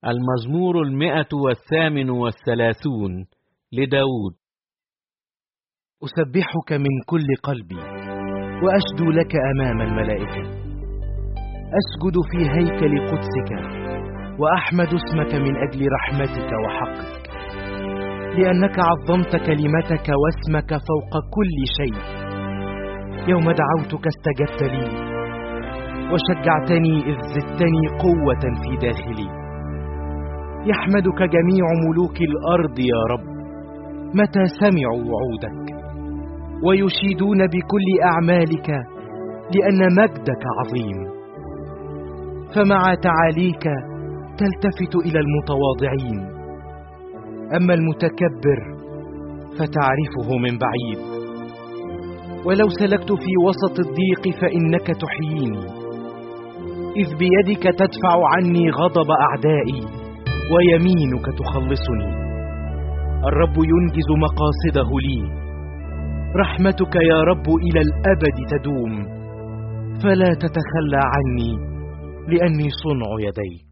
المزمور 138 لداود. أسبحك من كل قلبي وأشدو لك أمام الملائكة. أسجد في هيكل قدسك وأحمد اسمك من أجل رحمتك وحقك، لأنك عظمت كلمتك واسمك فوق كل شيء. يوم دعوتك استجبت لي وشجعتني إذ زدتني قوة في داخلي. يحمدك جميع ملوك الأرض يا رب متى سمعوا وعودك، ويشيدون بكل أعمالك لأن مجدك عظيم. فمع تعاليك تلتفت إلى المتواضعين، أما المتكبر فتعرفه من بعيد. ولو سلكت في وسط الضيق فإنك تحييني، إذ بيدك تدفع عني غضب أعدائي ويمينك تخلصني. الرب ينجز مقاصده لي، رحمتك يا رب إلى الأبد تدوم. فلا تتخلى عني لأني صنع يديك.